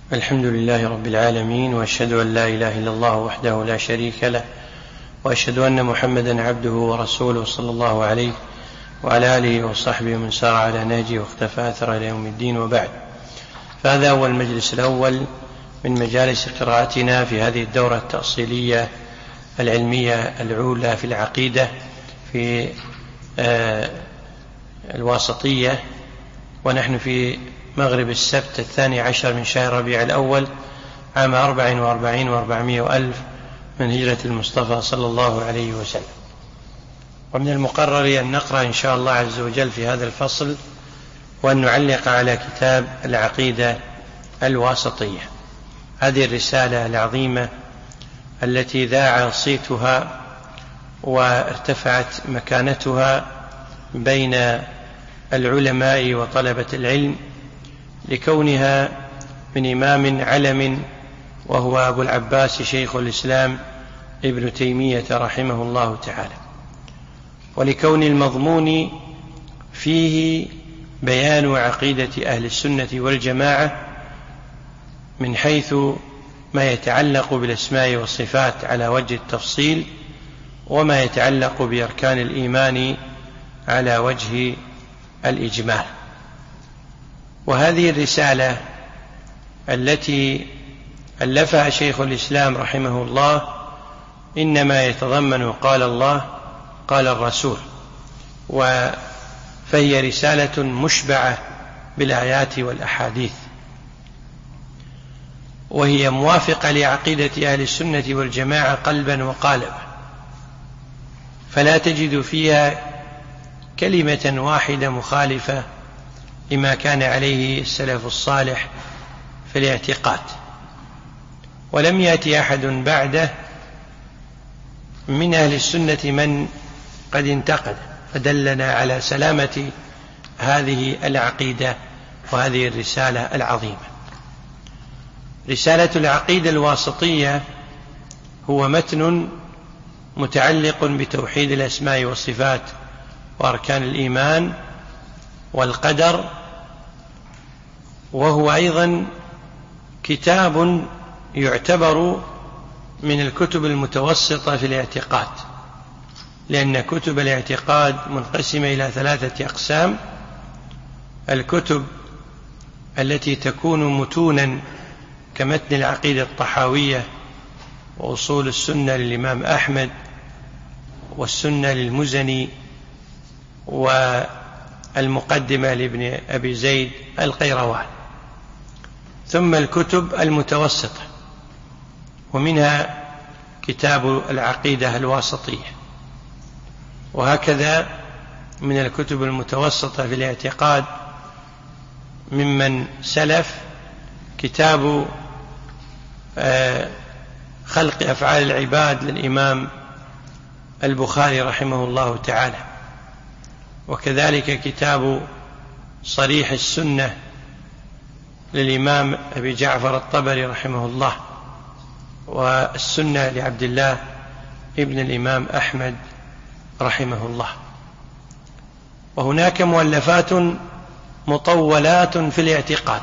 الحمد لله رب العالمين، وأشهد أن لا إله إلا الله وحده لا شريك له، وأشهد أن محمدا عبده ورسوله صلى الله عليه وعلى آله وصحبه ومن سار على نهجه واقتفى أثره إلى يوم الدين، وبعد. فهذا هو المجلس الأول من مجالس قراءتنا في هذه الدورة التأصيلية العلمية الأولى في العقيدة في الواسطية، ونحن في مغرب السبت 12 من شهر ربيع الأول عام 44 و400 وألف من هجرة المصطفى صلى الله عليه وسلم. ومن المقرر أن نقرأ إن شاء الله عز وجل في هذا الفصل وأن نعلق على كتاب العقيدة الواسطية، هذه الرسالة العظيمة التي ذاع صيتها وارتفعت مكانتها بين العلماء وطلبة العلم لكونها من إمام علم، وهو أبو العباس شيخ الإسلام ابن تيمية رحمه الله تعالى، ولكون المضمون فيه بيان عقيدة أهل السنة والجماعة من حيث ما يتعلق بالأسماء والصفات على وجه التفصيل، وما يتعلق بأركان الإيمان على وجه الإجمال. وهذه الرسالة التي ألفها شيخ الإسلام رحمه الله إنما يتضمن قال الله قال الرسول، فهي رسالة مشبعة بالآيات والأحاديث، وهي موافقة لعقيدة أهل السنة والجماعة قلبا وقالبا، فلا تجد فيها كلمة واحدة مخالفة لما كان عليه السلف الصالح في الاعتقاد، ولم يأتي أحد بعده من أهل السنة من قد انتقد، فدلنا على سلامة هذه العقيدة وهذه الرسالة العظيمة. رسالة العقيدة الواسطية هو متن متعلق بتوحيد الأسماء والصفات وأركان الإيمان والقدر، وهو أيضا كتاب يعتبر من الكتب المتوسطة في الاعتقاد، لأن كتب الاعتقاد منقسمة إلى 3 أقسام: الكتب التي تكون متونا كمتن العقيدة الطحاوية وأصول السنة للإمام أحمد والسنة للمزني والمقدمة لابن أبي زيد القيروان، ثم الكتب المتوسطة، ومنها كتاب العقيدة الواسطية. وهكذا من الكتب المتوسطة في الاعتقاد ممن سلف كتاب خلق أفعال العباد للإمام البخاري رحمه الله تعالى، وكذلك كتاب صريح السنة للإمام أبي جعفر الطبري رحمه الله، والسنة لعبد الله ابن الإمام أحمد رحمه الله. وهناك مؤلفات مطولات في الاعتقاد،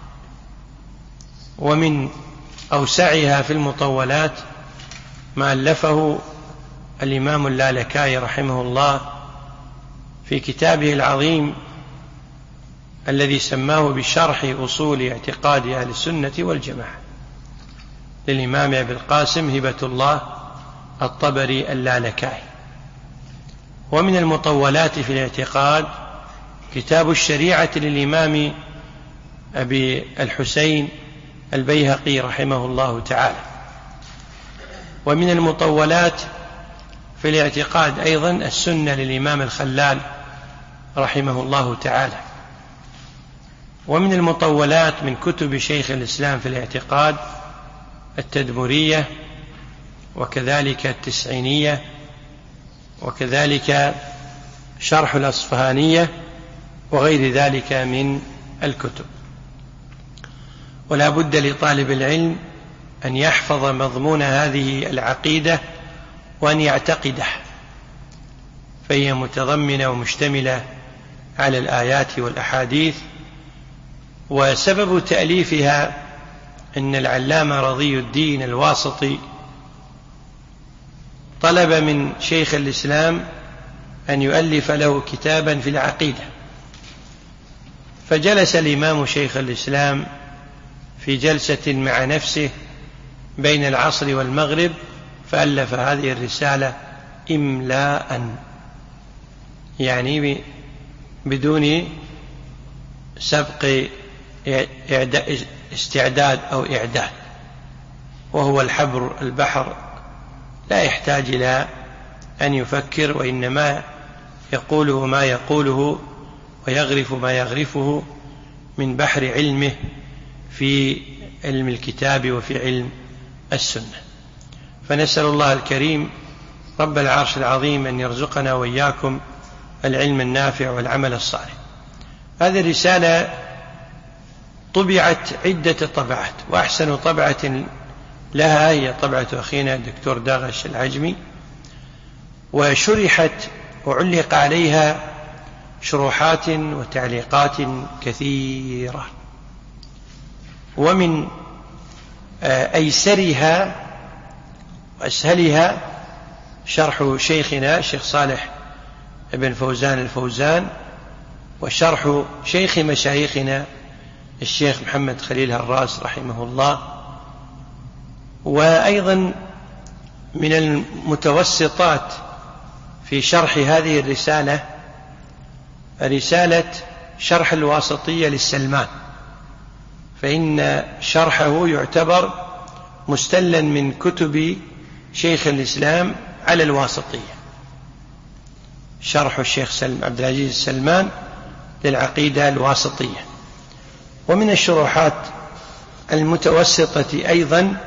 ومن أوسعها في المطولات ما ألفه الإمام اللالكائي رحمه الله في كتابه العظيم الذي سماه بشرح أصول اعتقاد أهل السنة والجماعة للإمام أبي القاسم هبة الله الطبري اللالكائي. ومن المطولات في الاعتقاد كتاب الشريعة للإمام أبي الحسين البيهقي رحمه الله تعالى. ومن المطولات في الاعتقاد أيضا السنة للإمام الخلال رحمه الله تعالى. ومن المطولات من كتب شيخ الإسلام في الاعتقاد التدمرية، وكذلك التسعينية، وكذلك شرح الأصفهانية، وغير ذلك من الكتب. ولا بد لطالب العلم أن يحفظ مضمون هذه العقيدة وأن يعتقده، فهي متضمنة ومشتملة على الآيات والأحاديث. وسبب تأليفها إن العلامة رضي الدين الواسطي طلب من شيخ الإسلام أن يؤلف له كتابا في العقيدة، فجلس الإمام شيخ الإسلام في جلسة مع نفسه بين العصر والمغرب فألف هذه الرسالة إملاء، يعني بدون سبق استعداد أو إعداد، وهو الحبر البحر لا يحتاج إلى أن يفكر، وإنما يقوله ما يقوله ويغرف ما يغرفه من بحر علمه في علم الكتاب وفي علم السنة. فنسأل الله الكريم رب العرش العظيم أن يرزقنا وإياكم العلم النافع والعمل الصالح. هذه الرسالة طبعت عدة طبعات، وأحسن طبعة لها هي طبعة أخينا الدكتور داغش العجمي، وشرحت وعلق عليها شروحات وتعليقات كثيرة، ومن أيسرها وأسهلها شرح شيخنا الشيخ صالح بن فوزان الفوزان، وشرح شيخ مشايخنا الشيخ محمد خليل هراس رحمه الله. وأيضا من المتوسطات في شرح هذه الرسالة رسالة شرح الواسطية للسلمان، فإن شرحه يعتبر مستلا من كتب شيخ الإسلام على الواسطية، شرح الشيخ عبد العزيز السلمان للعقيدة الواسطية. ومن الشروحات المتوسطة أيضا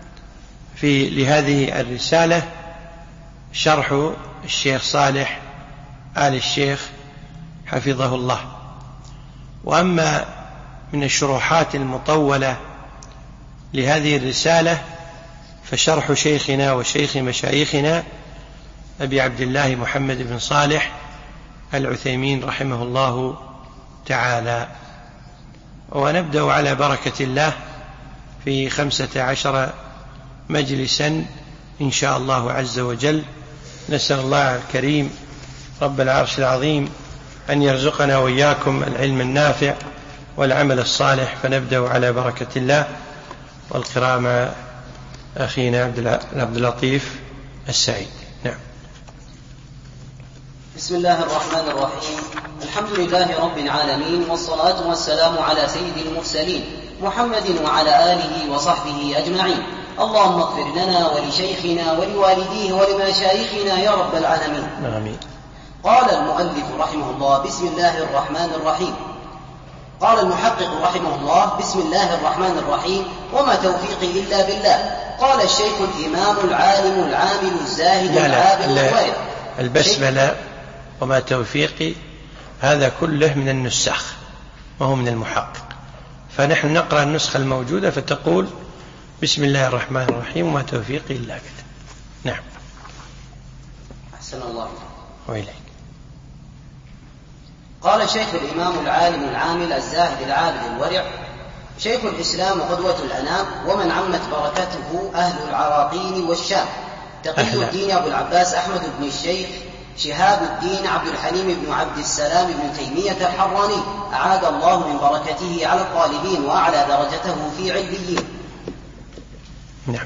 لهذه الرسالة شرح الشيخ صالح آل الشيخ حفظه الله. وأما من الشروحات المطولة لهذه الرسالة فشرح شيخنا وشيخ مشايخنا أبي عبد الله محمد بن صالح العثيمين رحمه الله تعالى. ونبدأ على بركة الله في 15 مجلسا إن شاء الله عز وجل. نسأل الله الكريم رب العرش العظيم أن يرزقنا وإياكم العلم النافع والعمل الصالح. فنبدأ على بركة الله والقراءة مع أخينا عبد اللطيف السعيد. نعم. بسم الله الرحمن الرحيم. الحمد لله رب العالمين، والصلاة والسلام على سيد المرسلين محمد وعلى آله وصحبه أجمعين. اللهم اغفر لنا ولشيخنا ولوالديه ولمشايخنا يا رب العالمين. آمين. قال المؤلف رحمه الله: بسم الله الرحمن الرحيم. قال المحقق رحمه الله: بسم الله الرحمن الرحيم، وما توفيقي إلا بالله. قال الشيخ الإمام العالم العامل الزاهد العابد الورع. البسملة وما توفيقي هذا كله من النساخ وهو من المحقق، فنحن نقرأ النسخة الموجودة فتقول بسم الله الرحمن الرحيم وما توفيقي إلا بالله. نعم. أحسن الله وإليك. قال الشيخ الإمام العالم العامل الزاهد العابد الورع، شيخ الإسلام قدوة الأنام، ومن عمت بركته أهل العراقيل والشام، تقي الدين أبو العباس أحمد بن الشيخ شهاب الدين عبد الحليم بن عبد السلام بن تيمية الحراني، أعاد الله من بركته على الطالبين وأعلى درجته في عليين. نعم.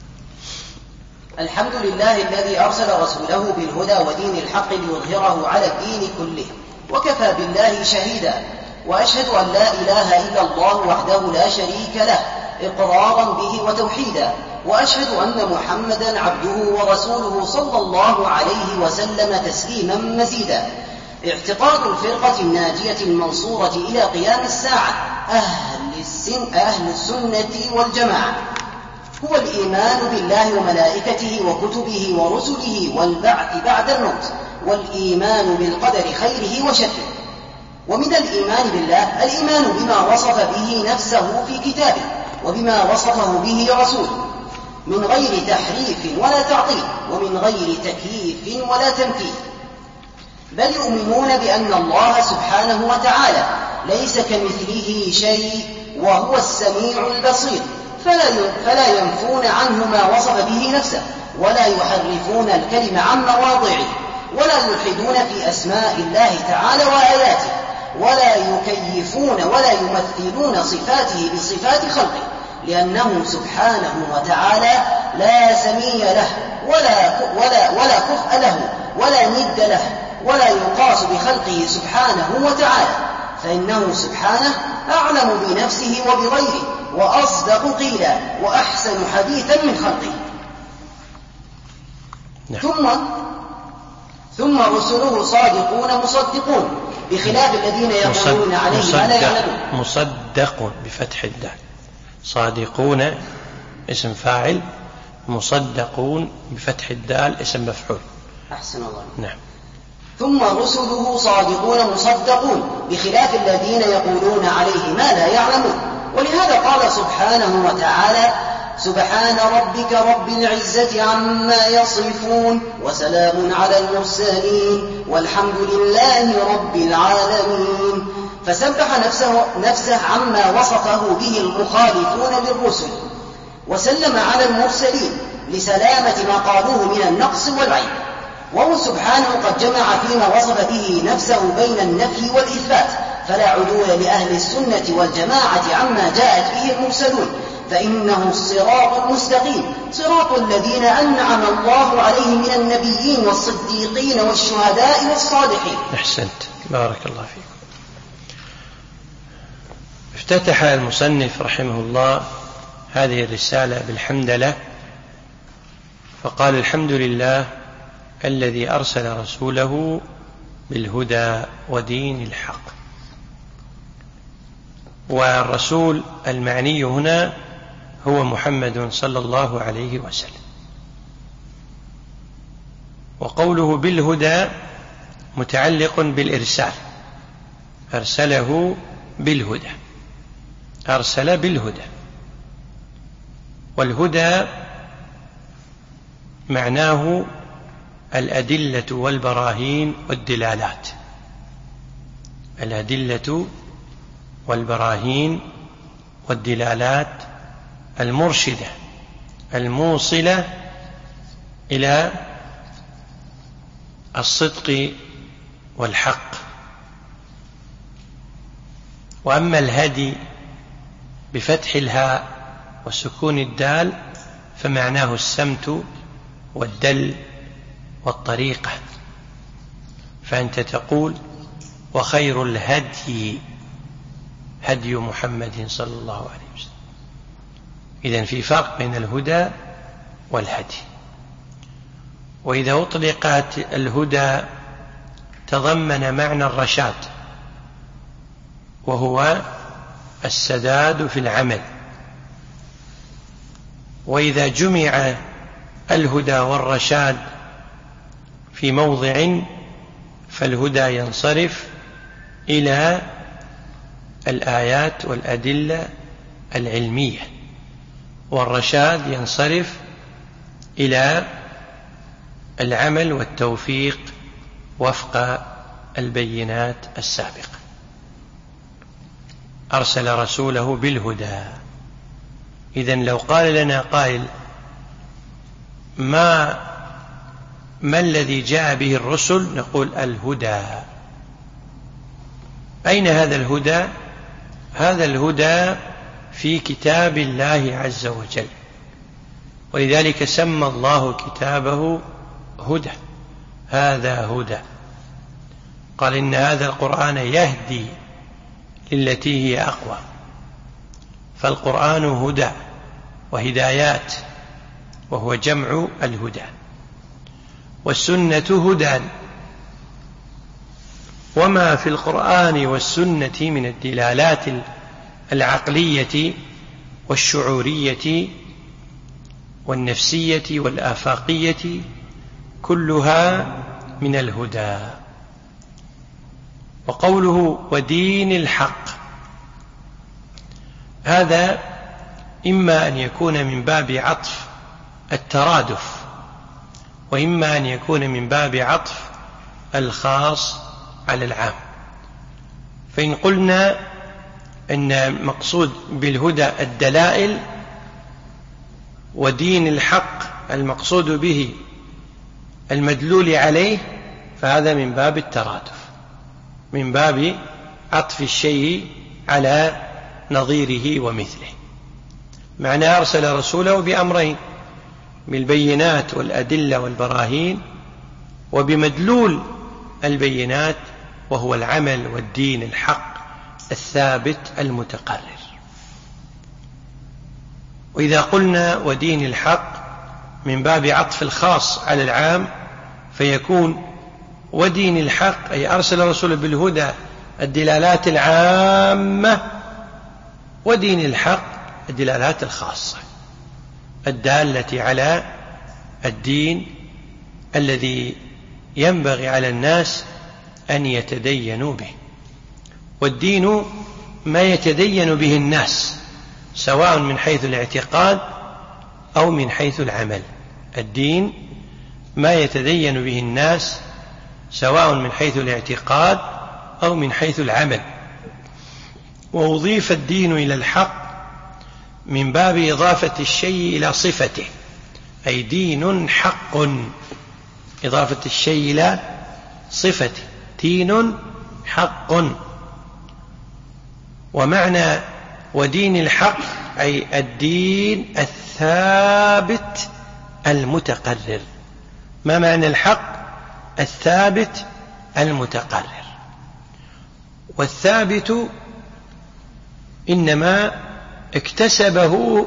الحمد لله الذي أرسل رسوله بالهدى ودين الحق ليظهره على الدين كله، وكفى بالله شهيدا. وأشهد أن لا إله إلا الله وحده لا شريك له إقرارا به وتوحيدا، وأشهد أن محمدا عبده ورسوله صلى الله عليه وسلم تسليما مزيدا. اعتقاد الفرقة الناجية المنصورة إلى قيام الساعة أهل السنة والجماعة هو الإيمان بالله وملائكته وكتبه ورسله والبعث بعد الموت، والإيمان بالقدر خيره وشره. ومن الإيمان بالله الإيمان بما وصف به نفسه في كتابه وبما وصفه به رسوله، من غير تحريف ولا تعطيل، ومن غير تكييف ولا تمثيل. بل يؤمنون بأن الله سبحانه وتعالى ليس كمثله شيء وهو السميع البصير، فلا ينفون عنه ما وصف به نفسه، ولا يحرفون الكلم عن مواضعه، ولا يلحدون في أسماء الله تعالى وآياته، ولا يكيفون ولا يمثلون صفاته بصفات خلقه، لأنه سبحانه وتعالى لا سمي له ولا كفء له ولا ند له، ولا يقاس بخلقه سبحانه وتعالى، فإنه سبحانه أعلم بنفسه وبغيره، وأصدق قيلا، وأحسن حديثا من خلقه. ثم رسله صادقون مصدقون، بخلاف الذين يقولون عليه ما لا يعلمون. مصدق بفتح الدال، صادقون اسم فاعل، مصدقون بفتح الدال اسم مفعول. أحسن الله. نعم. ثم رسله صادقون مصدقون، بخلاف الذين يقولون عليه ما لا يعلمون. ولهذا قال سبحانه وتعالى: سبحان ربك رب العزة عما يصفون، وسلام على المرسلين، والحمد لله رب العالمين. فسبح نفسه عما وصفه به المخالفون للرسل، وسلم على المرسلين لسلامة ما قالوه من النقص والعيب. وهو سبحانه قد جمع فيما وصف به نفسه بين النفي والإثبات، فلا عدول لأهل السنة والجماعة عما جاءت به المرسلون، فإنه الصراط المستقيم، صراط الذين أنعم الله عليهم من النبيين والصديقين والشهداء والصالحين. أحسنت، بارك الله فيكم. افتتح المصنف رحمه الله هذه الرسالة بالحمدلله، فقال: الحمد لله الذي أرسل رسوله بالهدى ودين الحق. والرسول المعني هنا هو محمد صلى الله عليه وسلم. وقوله بالهدى متعلق بالإرسال، أرسله بالهدى، أرسل بالهدى. والهدى معناه الأدلة والبراهين والدلالات، الأدلة والبراهين والدلالات المرشدة الموصلة إلى الصدق والحق. وأما الهدي بفتح الهاء وسكون الدال فمعناه السمت والدل والطريقة، فأنت تقول: وخير الهدي هدي محمد صلى الله عليه وسلم. إذن في فرق بين الهدى والهدي. وإذا أطلقت الهدى تضمن معنى الرشاد، وهو السداد في العمل. وإذا جمع الهدى والرشاد في موضع فالهدى ينصرف إلى الآيات والأدلة العلمية، والرشاد ينصرف إلى العمل والتوفيق وفق البينات السابقة. أرسل رسوله بالهدى. إذن لو قال لنا قائل: ما الذي جاء به الرسل؟ نقول: الهدى. أين هذا الهدى؟ هذا الهدى في كتاب الله عز وجل، ولذلك سمى الله كتابه هدى. هذا هدى. قال: إن هذا القرآن يهدي للتي هي أقوى. فالقرآن هدى وهدايات، وهو جمع الهدى. والسنة هدى، وما في القرآن والسنة من الدلالات العقلية والشعورية والنفسية والآفاقية كلها من الهدى. وقوله ودين الحق، هذا إما أن يكون من باب عطف الترادف، وإما أن يكون من باب عطف الخاص على العام. فإن قلنا أن مقصود بالهدى الدلائل ودين الحق المقصود به المدلول عليه، فهذا من باب الترادف، من باب عطف الشيء على نظيره ومثله. معنى أرسل رسوله بأمرين: بالبينات والأدلة والبراهين، وبمدلول البينات وهو العمل والدين الحق الثابت المتقرر. وإذا قلنا ودين الحق من باب عطف الخاص على العام، فيكون ودين الحق أي أرسل رسوله بالهدى الدلالات العامة، ودين الحق الدلالات الخاصة الدالة على الدين الذي ينبغي على الناس أن يتدينوا به. والدين ما يتدين به الناس سواء من حيث الاعتقاد أو من حيث العمل. الدين ما يتدين به الناس سواء من حيث الاعتقاد أو من حيث العمل. وأضيف الدين إلى الحق من باب إضافة الشيء إلى صفته، أي دين حق، إضافة الشيء إلى صفته، دين حق. ومعنى ودين الحق أي الدين الثابت المتقرر. ما معنى الحق؟ الثابت المتقرر. والثابت إنما اكتسبه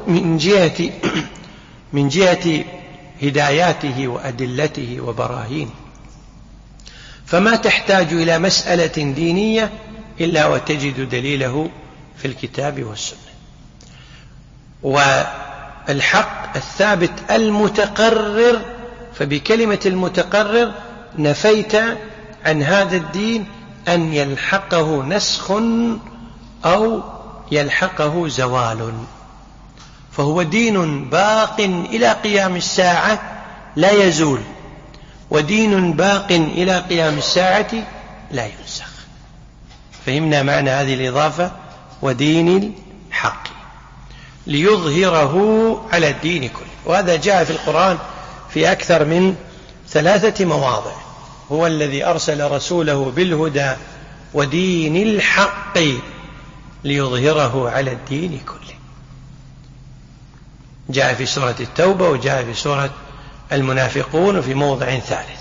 من جهة هداياته وأدلته وبراهينه، فما تحتاج إلى مسألة دينية إلا وتجد دليله في الكتاب والسنة. والحق الثابت المتقرر، فبكلمة المتقرر نفيت عن هذا الدين أن يلحقه نسخ أو يلحقه زوال، فهو دين باق إلى قيام الساعة لا يزول، ودين باق إلى قيام الساعة لا ينسخ. فهمنا معنى هذه الإضافة: ودين الحق ليظهره على الدين كله. وهذا جاء في القرآن في أكثر من 3 مواضع. هو الذي أرسل رسوله بالهدى ودين الحق ليظهره على الدين كله. جاء في سورة التوبة، وجاء في سورة المنافقون، وفي موضع ثالث: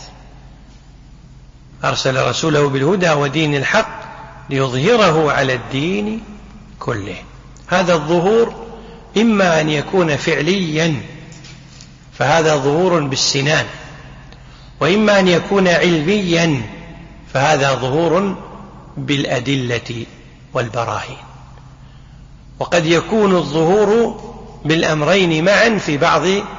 أرسل رسوله بالهدى ودين الحق ليظهره على الدين كله. هذا الظهور إما أن يكون فعليا، فهذا ظهور بالسنان، وإما أن يكون علميا، فهذا ظهور بالأدلة والبراهين. وقد يكون الظهور بالأمرين معا في بعض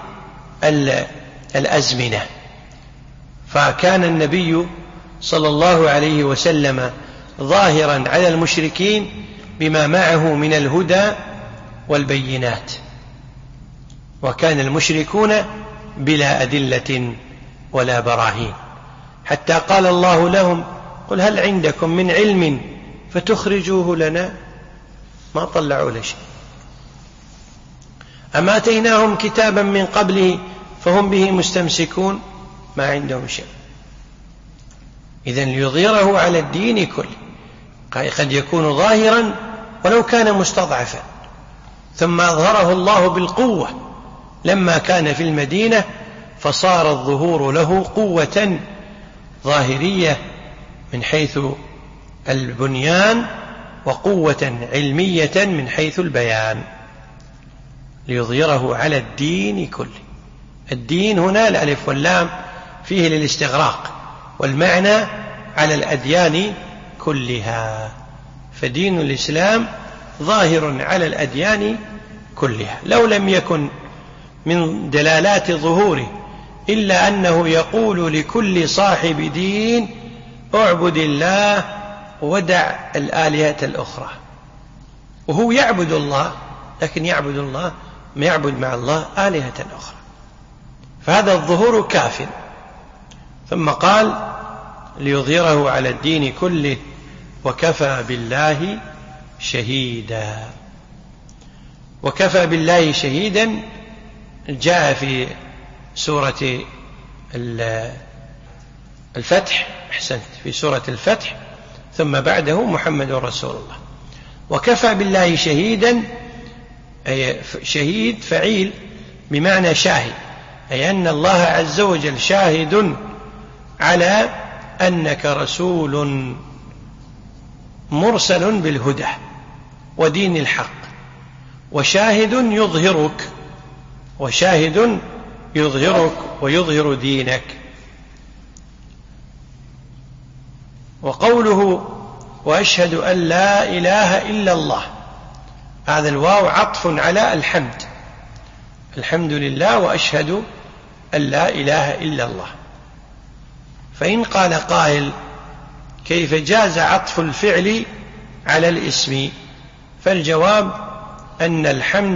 الأزمنة. فكان النبي صلى الله عليه وسلم ظاهرا على المشركين بما معه من الهدى والبينات، وكان المشركون بلا أدلة ولا براهين، حتى قال الله لهم: قل هل عندكم من علم فتخرجوه لنا؟ ما طلعوا لشيء. أما آتيناهم كتابا من قبله فهم به مستمسكون؟ ما عندهم شيء. إذن ليظهره على الدين كله. قد يكون ظاهرا ولو كان مستضعفا، ثم أظهره الله بالقوة لما كان في المدينة، فصار الظهور له قوة ظاهرية من حيث البنيان، وقوة علمية من حيث البيان، ليظهره على الدين كله. الدين هنا الألف واللام فيه للاستغراق، والمعنى على الأديان كلها. فدين الإسلام ظاهر على الأديان كلها. لو لم يكن من دلالات ظهوره إلا أنه يقول لكل صاحب دين: اعبد الله ودع الآلهة الأخرى. وهو يعبد الله، لكن يعبد الله ما يعبد مع الله آلهة أخرى. فهذا الظهور كاف. ثم قال: ليظهره على الدين كله وكفى بالله شهيدا. وكفى بالله شهيدا جاء في سورة الفتح، أحسنت، في سورة الفتح: ثم بعده محمد رسول الله. وكفى بالله شهيدا، أي شهيد فعيل بمعنى شاهد، أي أن الله عز وجل شاهد على أنك رسول مرسل بالهدى ودين الحق، وشاهد يظهرك ويظهر دينك. وقوله: وأشهد أن لا إله إلا الله، هذا الواو عطف على الحمد، الحمد لله وأشهد أن لا إله إلا الله. فإن قال قائل: كيف جاز عطف الفعل على الاسم؟ فالجواب أن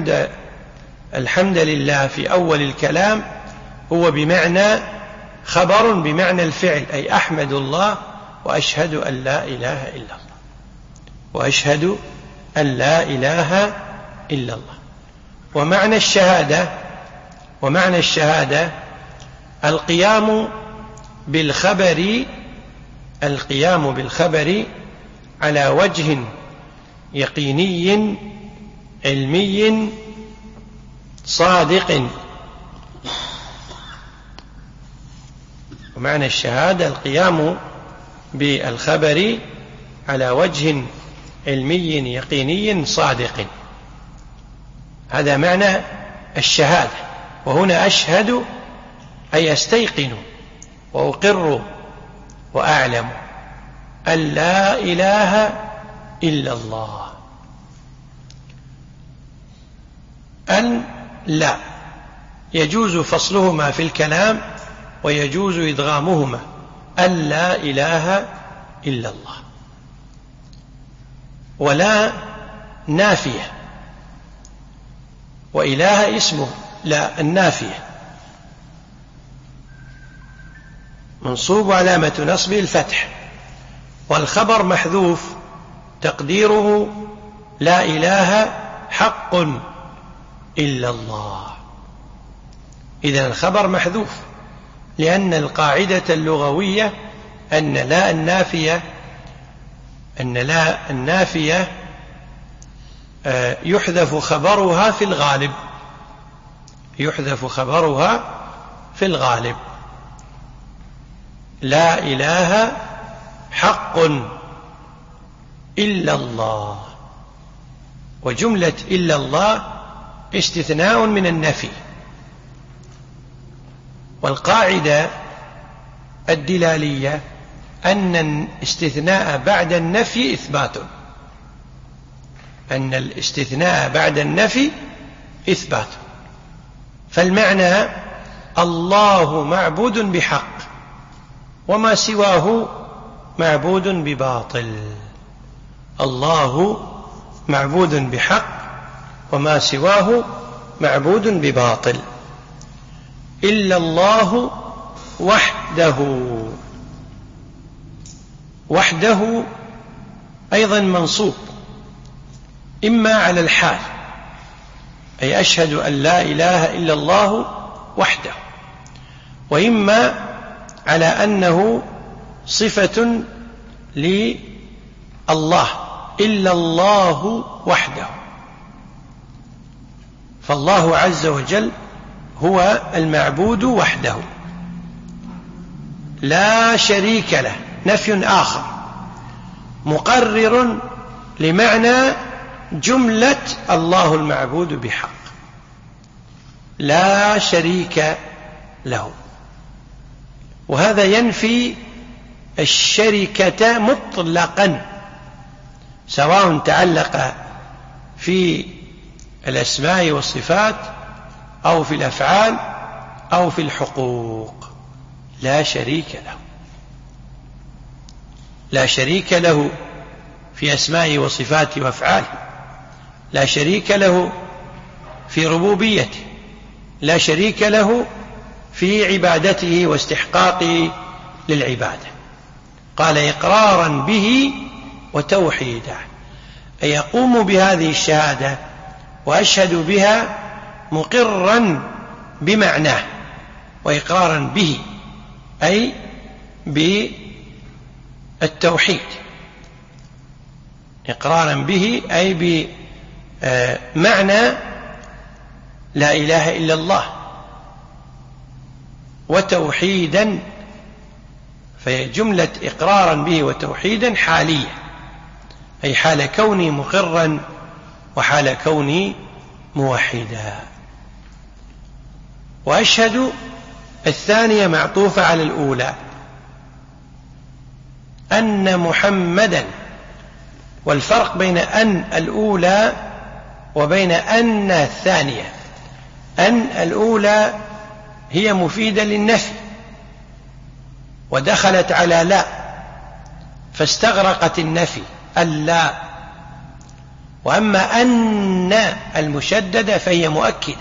الحمد لله في أول الكلام هو بمعنى خبر بمعنى الفعل، أي أحمد الله وأشهد أن لا إله إلا الله، وأشهد أن لا إله إلا الله. ومعنى الشهادة القيام بالخبر على وجه يقيني علمي صادق. ومعنى الشهادة القيام بالخبر على وجه علمي يقيني صادق، هذا معنى الشهادة. وهنا أشهد أي أستيقن وأقر وأعلم أن لا إله إلا الله. أن لا يجوز فصلهما في الكلام ويجوز إدغامهما، أن لا إله إلا الله. ولا نافية، وإله اسمه لا النافية، منصوب علامة نصبه الفتح، والخبر محذوف تقديره لا إله حق إلا الله. إذن الخبر محذوف، لأن القاعدة اللغوية أن لا النافية يحذف خبرها في الغالب، لا إله حق إلا الله. وجملة إلا الله استثناء من النفي. والقاعدة الدلالية أن الاستثناء بعد النفي إثبات، فالمعنى الله معبود بحق وما سواه معبود بباطل، الله معبود بحق وما سواه معبود بباطل. إلا الله وحده أيضا منصوب، إما على الحال، أي أشهد أن لا إله إلا الله وحده، وإما على أنه صفة لله، إلا الله وحده. فالله عز وجل هو المعبود وحده لا شريك له، نفي آخر مقرر لمعنى جملة الله المعبود بحق، لا شريك له. وهذا ينفي الشركة مطلقا، سواء تعلق في الأسماء والصفات أو في الأفعال أو في الحقوق، لا شريك له في أسمائه وصفاته وأفعاله، لا شريك له في ربوبيته، لا شريك له في عبادته واستحقاقه للعبادة. قال إقرارا به وتوحيدا، أي يقوم بهذه الشهادة وأشهد بها مقرا بمعناه وإقرارا به، أي بالتوحيد، إقرارا به أي بمعنى لا إله إلا الله، وتوحيدا، فهي جملة إقرارا به وتوحيدا حالية، أي حال كوني مقرا وحال كوني موحدا. وأشهد الثانية معطوفة على الأولى، أن محمدا، والفرق بين أن الأولى وبين أن الثانية، أن الأولى هي مفيدة للنفي ودخلت على لا فاستغرقت النفي اللا، وأما أن المشددة فهي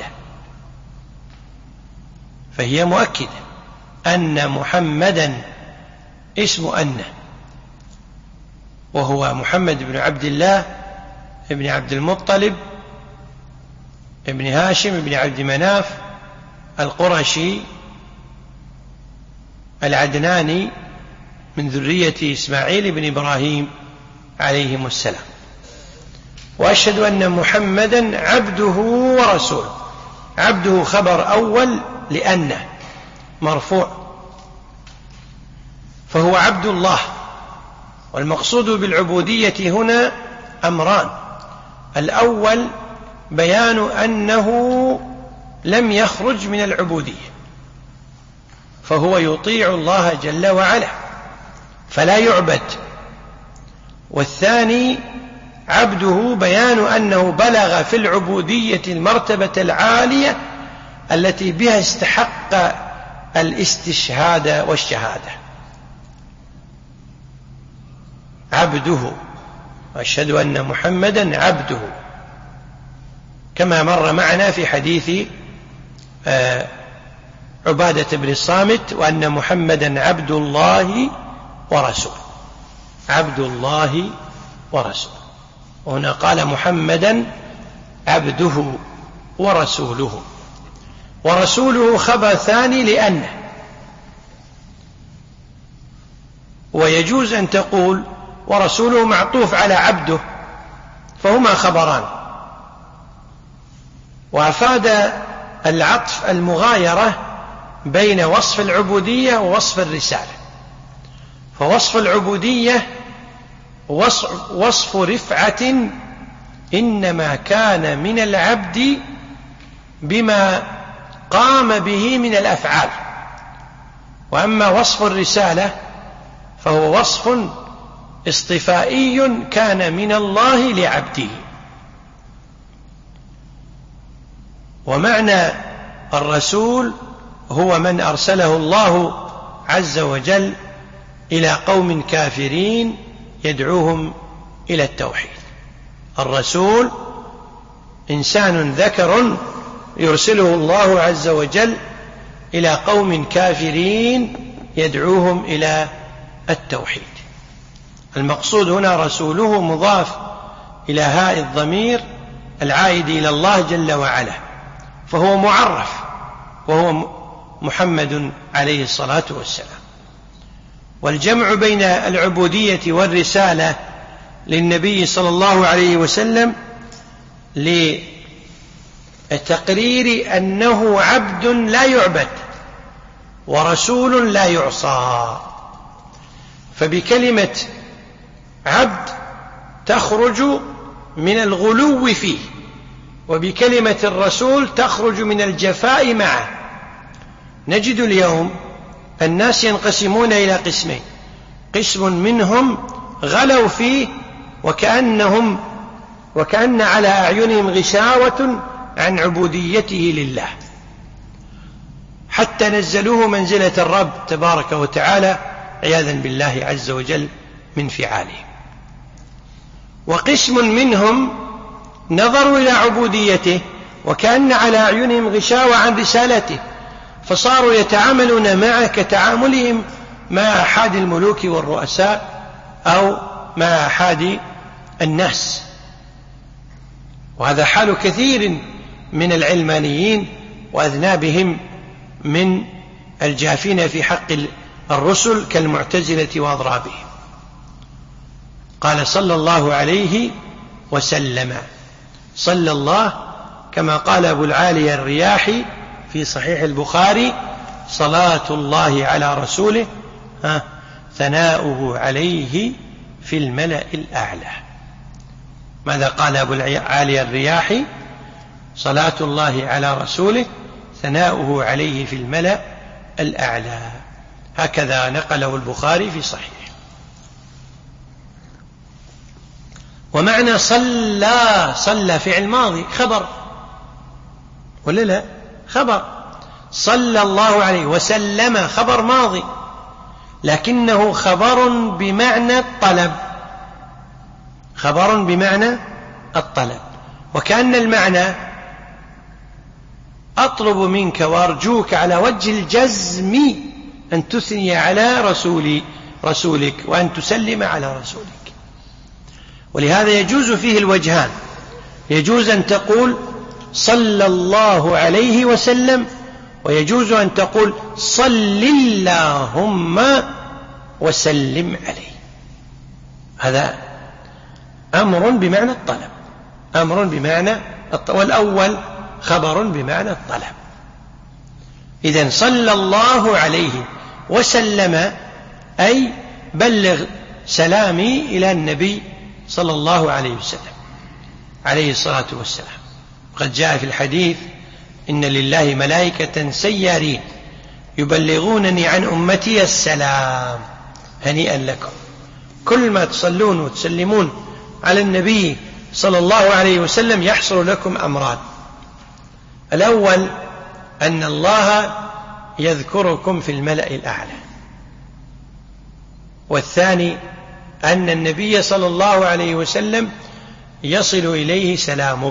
مؤكدة أن محمدا اسم أن، وهو محمد بن عبد الله ابن عبد المطلب ابن هاشم ابن عبد مناف القرشي العدناني من ذرية إسماعيل بن إبراهيم عليهم السلام. وأشهد أن محمدا عبده ورسوله. عبده خبر أول لأنه مرفوع، فهو عبد الله. والمقصود بالعبودية هنا أمران: الأول بيان أنه لم يخرج من العبودية، فهو يطيع الله جل وعلا فلا يعبد. والثاني عبده بيان أنه بلغ في العبودية المرتبة العالية التي بها استحق الاستشهاد والشهادة. عبده، وأشهد أن محمدا عبده، كما مر معنا في حديث عبادة بن الصامت، وأن محمدا عبد الله ورسوله. عبد الله ورسوله، وهنا قال محمدا عبده ورسوله. ورسوله خبر ثاني لأنه، ويجوز أن تقول ورسوله معطوف على عبده، فهما خبران. وأفاد العطف المغايرة بين وصف العبودية ووصف الرسالة. فوصف العبودية وصف رفعة إنما كان من العبد بما قام به من الأفعال، وأما وصف الرسالة فهو وصف اصطفائي كان من الله لعبده. ومعنى الرسول هو من أرسله الله عز وجل إلى قوم كافرين يدعوهم إلى التوحيد. الرسول إنسان ذكر يرسله الله عز وجل إلى قوم كافرين يدعوهم إلى التوحيد. المقصود هنا رسوله مضاف إلى هاء الضمير العائد إلى الله جل وعلا، فهو معرف، وهو محمد عليه الصلاة والسلام. والجمع بين العبودية والرسالة للنبي صلى الله عليه وسلم لتقرير أنه عبد لا يعبد ورسول لا يعصى. فبكلمة عبد تخرج من الغلو فيه، وبكلمة الرسول تخرج من الجفاء معه. نجد اليوم الناس ينقسمون إلى قسمين: قسم منهم غلوا فيه وكأن على أعينهم غشاوة عن عبوديته لله، حتى نزلوه منزلة الرب تبارك وتعالى عياذا بالله عز وجل من فعاله. وقسم منهم نظروا إلى عبوديته وكأن على أعينهم غشاوة عن رسالته، فصاروا يتعاملون معه كتعاملهم مع أحد الملوك والرؤساء أو مع أحد الناس. وهذا حال كثير من العلمانيين وأذنابهم من الجافين في حق الرسل كالمعتزلة وأضرابهم. قال صلى الله عليه وسلم. صلى الله كما قال أبو العالي الرياحي في صحيح البخاري: صلاة الله على رسوله ثناؤه عليه في الملأ الأعلى. ماذا قال أبو العالي الرياحي؟ صلاة الله على رسوله ثناؤه عليه في الملأ الأعلى. هكذا نقله البخاري في صحيح. ومعنى صلى فعل ماضي خبر ولا لا؟ خبر. صلى الله عليه وسلم خبر ماضي، لكنه خبر بمعنى الطلب، خبر بمعنى الطلب. وكأن المعنى أطلب منك وأرجوك على وجه الجزم أن تثني على رسولك وأن تسلم على رسولك. ولهذا يجوز فيه الوجهان، يجوز أن تقول صلى الله عليه وسلم، ويجوز أن تقول صل اللهم وسلم عليه. هذا أمر بمعنى الطلب، أمر بمعنى والأول خبر بمعنى الطلب. إذن صلى الله عليه وسلم أي بلغ سلامي إلى النبي صلى الله عليه وسلم عليه الصلاة والسلام. قد جاء في الحديث: إن لله ملائكة سيارين يبلغونني عن أمتي السلام. هنيئا لكم، كل ما تصلون وتسلمون على النبي صلى الله عليه وسلم يحصل لكم أمران: الأول أن الله يذكركم في الملأ الأعلى، والثاني أن النبي صلى الله عليه وسلم يصل إليه سلامك،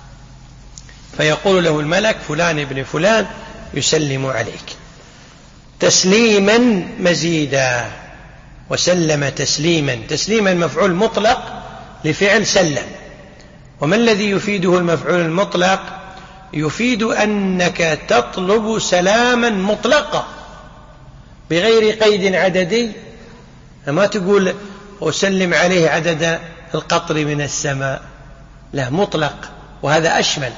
فيقول له الملك: فلان ابن فلان يسلم عليك تسليما مزيدا. وسلم تسليما، تسليما مفعول مطلق لفعل سلم. وما الذي يفيده المفعول المطلق؟ يفيد أنك تطلب سلاما مطلقا بغير قيد عددي. ما تقول أسلم عليه عدد القطر من السماء، لا، مطلق، وهذا أشمل.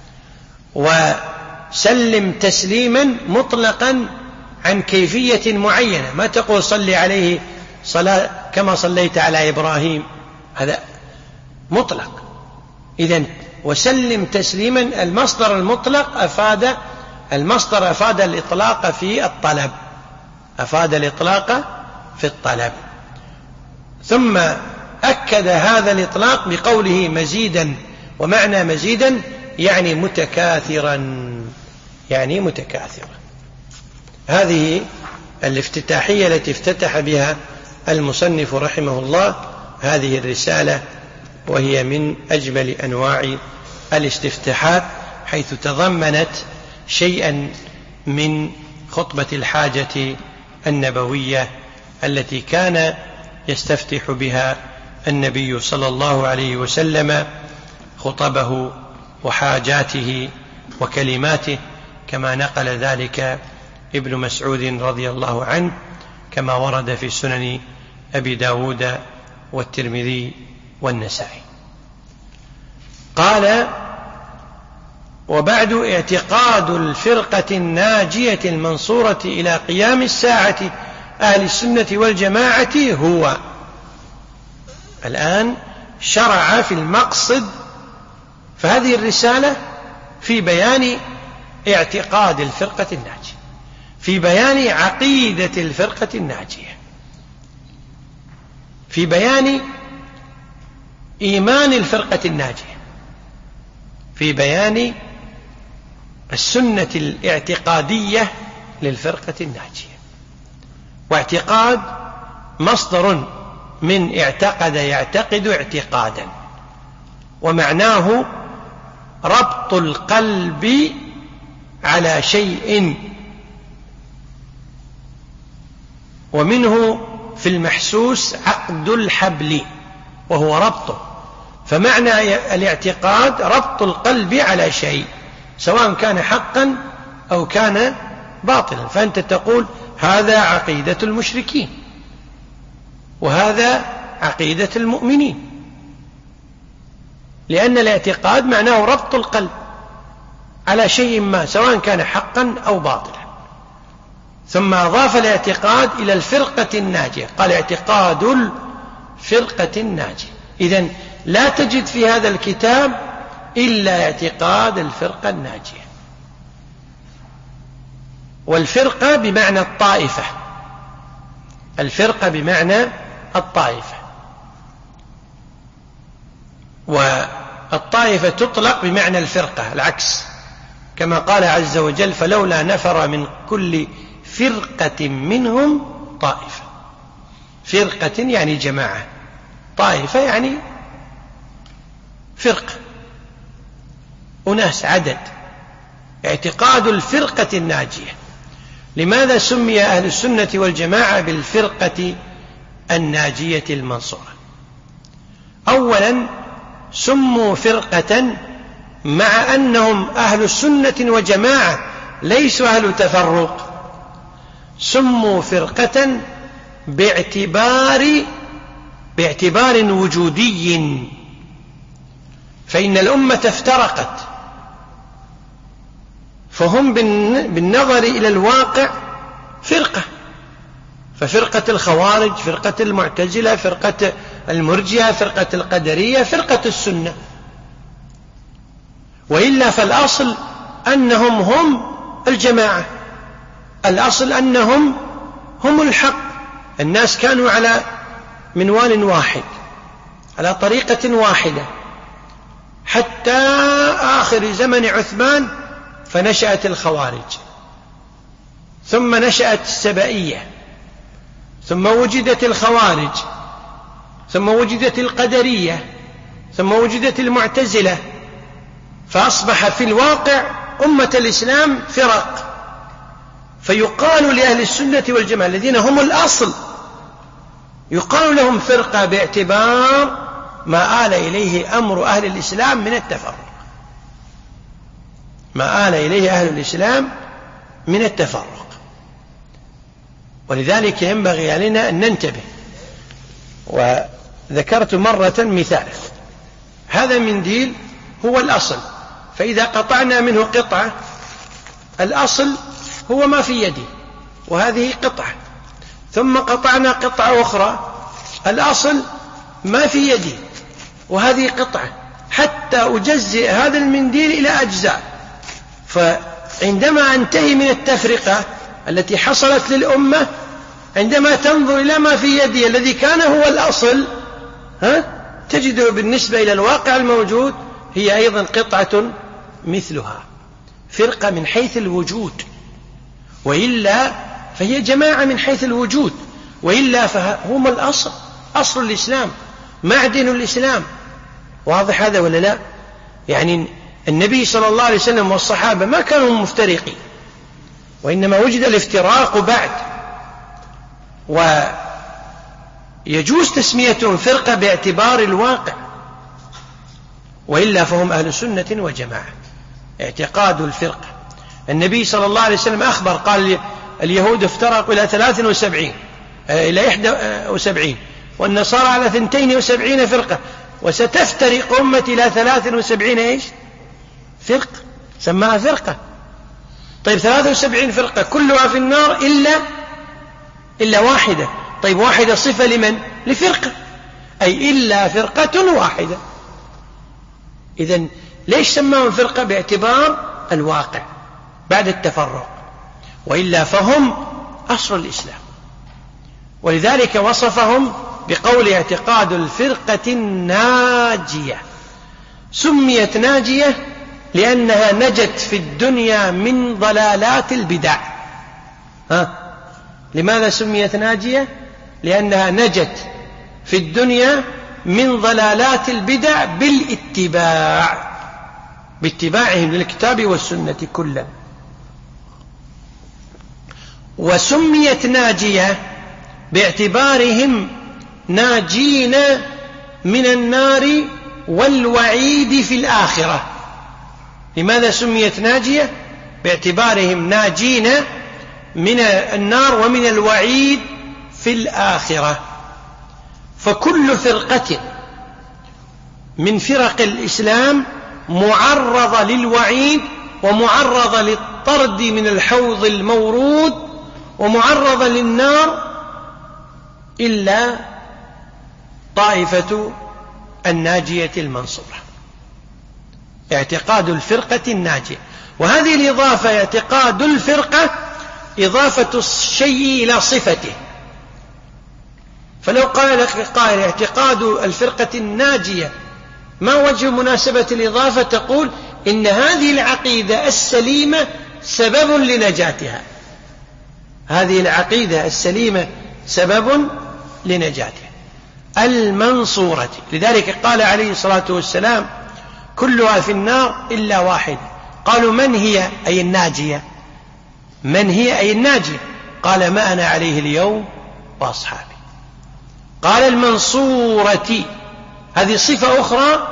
وسلم تسليما مطلقا عن كيفية معينة، ما تقول صلي عليه صلاة كما صليت على إبراهيم، هذا مطلق. إذن وسلم تسليما، المصدر المطلق أفاد الإطلاق في الطلب، أفاد الإطلاق في الطلب. ثم أكد هذا الإطلاق بقوله مزيدا. ومعنى مزيدا يعني متكاثرا، يعني متكاثرا. هذه الافتتاحية التي افتتح بها المصنف رحمه الله هذه الرسالة، وهي من أجمل أنواع الاستفتاحات، حيث تضمنت شيئا من خطبة الحاجة النبوية التي كان يستفتح بها النبي صلى الله عليه وسلم خطبه وحاجاته وكلماته، كما نقل ذلك ابن مسعود رضي الله عنه، كما ورد في سنن أبي داود والترمذي والنسائي. قال: وبعد اعتقاد الفرقة الناجية المنصورة إلى قيام الساعة أهل السنة والجماعة هو. الآن شرع في المقصد، فهذه الرسالة في بيان اعتقاد الفرقة الناجية، في بيان عقيدة الفرقة الناجية، في بيان إيمان الفرقة الناجية، في بيان السنة الاعتقادية للفرقة الناجية. واعتقاد مصدر من اعتقد يعتقد اعتقادا، ومعناه ربط القلب على شيء، ومنه في المحسوس عقد الحبل وهو ربطه. فمعنى الاعتقاد ربط القلب على شيء، سواء كان حقا أو كان باطلا. فأنت تقول هذا عقيدة المشركين وهذا عقيدة المؤمنين، لأن الاعتقاد معناه ربط القلب على شيء ما سواء كان حقا أو باطلا. ثم أضاف الاعتقاد إلى الفرقة الناجية، قال اعتقاد الفرقة الناجية. إذن لا تجد في هذا الكتاب إلا اعتقاد الفرقة الناجية. والفرقة بمعنى الطائفة، الفرقة بمعنى الطائفة، والطائفة تطلق بمعنى الفرقة العكس، كما قال عز وجل فلولا نفر من كل فرقة منهم طائفة. فرقة يعني جماعة، طائفة يعني فرقة، أناس، عدد. اعتقاد الفرقة الناجية. لماذا سمي أهل السنة والجماعة بالفرقة الناجية المنصورة؟ أولا سموا فرقة مع أنهم أهل السنة وجماعة ليسوا أهل تفرق، سموا فرقة باعتبار وجودي، فإن الأمة افترقت، فهم بالنظر إلى الواقع فرقة، ففرقة الخوارج، فرقة المعتزلة، فرقة المرجئة، فرقة القدرية، فرقة السنة. وإلا فالأصل أنهم هم الجماعة، الأصل أنهم هم الحق. الناس كانوا على منوال واحد، على طريقة واحدة، حتى آخر زمن عثمان فنشأت الخوارج، ثم نشأت السبائية، ثم وجدت الخوارج، ثم وجدت القدرية، ثم وجدت المعتزلة، فأصبح في الواقع أمة الإسلام فرق. فيقال لأهل السنة والجماعة الذين هم الأصل يقال لهم فرقة باعتبار ما آل إليه أمر أهل الإسلام من التفرق، ما آل إليه أهل الإسلام من التفرق. ولذلك ينبغي علينا أن ننتبه. وذكرت مرة مثالا، هذا المنديل هو الأصل، فإذا قطعنا منه قطعة، الأصل هو ما في يدي، وهذه قطعة، ثم قطعنا قطعة أخرى، الأصل ما في يدي، وهذه قطعة، حتى أجزئ هذا المنديل إلى أجزاء. فعندما أنتهي من التفرقة التي حصلت للأمة، عندما تنظر إلى ما في يدي الذي كان هو الأصل، تجده بالنسبة إلى الواقع الموجود هي أيضا قطعة مثلها، فرقة من حيث الوجود، وإلا فهي جماعة من حيث الوجود، وإلا فهم الأصل، أصل الإسلام، معدن الإسلام. واضح هذا ولا لا؟ يعني النبي صلى الله عليه وسلم والصحابة ما كانوا مفترقين، وإنما وجد الافتراق بعد، ويجوز تسميتهم فرقة باعتبار الواقع، وإلا فهم أهل سنة وجماعة. اعتقاد الفرقة، النبي صلى الله عليه وسلم أخبر قال اليهود افترقوا إلى 73 إلى 71، والنصارى على 72 فرقة، وستفترق أمتي إلى 73 إيش؟ فرقة، سماها فرقة. طيب 73 فرقة كلها في النار إلا واحدة. طيب واحدة صفة لمن؟ لفرقة، أي إلا فرقة واحدة. إذن ليش سماهم فرقة؟ باعتبار الواقع بعد التفرق، وإلا فهم أصل الإسلام. ولذلك وصفهم بقول اعتقاد الفرقة الناجية. سميت ناجية لأنها نجت في الدنيا من ضلالات البدع. لماذا سميت ناجية؟ لأنها نجت في الدنيا من ضلالات البدع باتباعهم للكتاب والسنة كلا. وسميت ناجية باعتبارهم ناجين من النار والوعيد في الآخرة، لماذا سميت ناجية؟ باعتبارهم ناجين من النار ومن الوعيد في الآخرة. فكل فرقة من فرق الإسلام معرضة للوعيد، ومعرضة للطرد من الحوض المورود، ومعرضة للنار، إلا طائفة الناجية المنصورة. اعتقاد الفرقة الناجية، وهذه الإضافة اعتقاد الفرقة إضافة الشيء إلى صفته. فلو قال لك قائل اعتقاد الفرقة الناجية، ما وجه مناسبة الإضافة؟ تقول إن هذه العقيدة السليمة سبب لنجاتها، هذه العقيدة السليمة سبب لنجاتها المنصورة. لذلك قال عليه الصلاة والسلام كلها في النار إلا واحد. قالوا من هي؟ أي الناجية. من هي؟ أي الناجية. قال ما أنا عليه اليوم وأصحابي. قال المنصورة، هذه صفة أخرى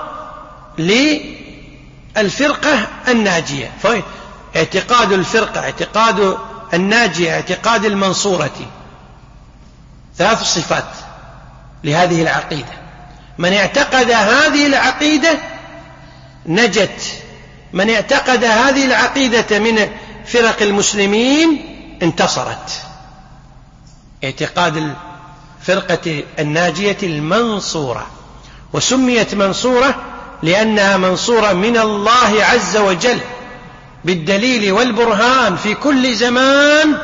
للفرقة الناجية. فاعتقاد الفرقة، اعتقاد الناجية، اعتقاد المنصورة، ثلاث صفات لهذه العقيدة. من اعتقد هذه العقيدة نجت. من اعتقد هذه العقيدة من فرق المسلمين انتصرت. اعتقاد الفرقة الناجية المنصورة. وسميت منصورة لأنها منصورة من الله عز وجل بالدليل والبرهان في كل زمان،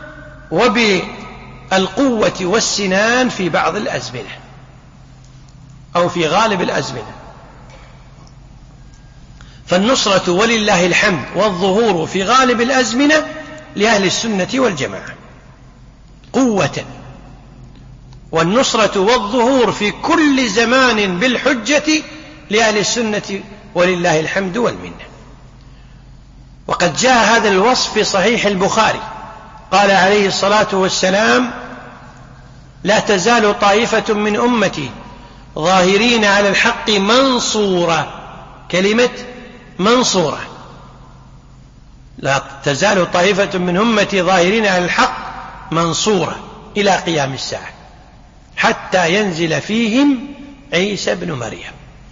وبالقوة والسنان في بعض الأزمنة أو في غالب الأزمنة. فالنصرة ولله الحمد والظهور في غالب الأزمنة لأهل السنة والجماعة قوة، والنصرة والظهور في كل زمان بالحجة لأهل السنة ولله الحمد والمنة. وقد جاء هذا الوصف في صحيح البخاري، قال عليه الصلاة والسلام لا تزال طائفة من أمتي ظاهرين على الحق منصورة. كلمة منصورة، لا تزال طائفة من أمتي ظاهرين على الحق منصورة إلى قيام الساعة حتى ينزل فيهم عيسى بن مريم.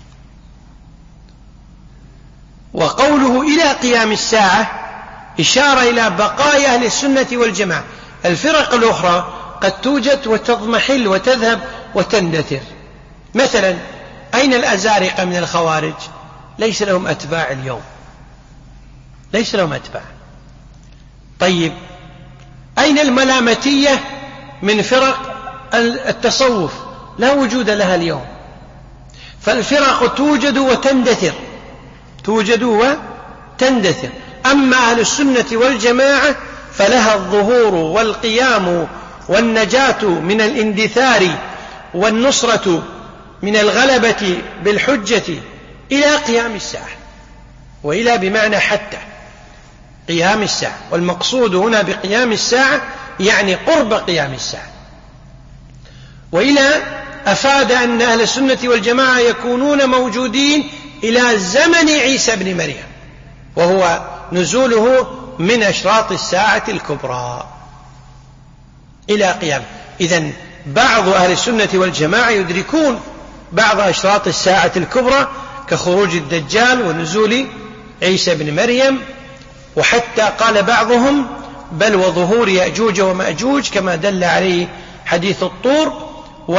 وقوله إلى قيام الساعة إشارة إلى بقاء أهل السنة والجماعة. الفرق الأخرى قد توجد وتضمحل وتذهب وتندثر. مثلا أين الأزارقة من الخوارج؟ ليس لهم أتباع اليوم، ليس لهم أتباع. طيب أين الملامتية من فرق التصوف؟ لا وجود لها اليوم. فالفرق توجد وتندثر، توجد وتندثر. أما أهل السنة والجماعة فلها الظهور والقيام والنجاة من الاندثار والنصرة من الغلبة بالحجة إلى قيام الساعة. وإلى بمعنى حتى قيام الساعة، والمقصود هنا بقيام الساعة يعني قرب قيام الساعة. وإلى أفاد أن أهل السنة والجماعة يكونون موجودين إلى زمن عيسى بن مريم، وهو نزوله من أشراط الساعة الكبرى إلى قيام. إذن بعض أهل السنة والجماعة يدركون بعض أشراط الساعة الكبرى كخروج الدجال ونزول عيسى بن مريم، وحتى قال بعضهم بل وظهور يأجوج ومأجوج كما دل عليه حديث الطور،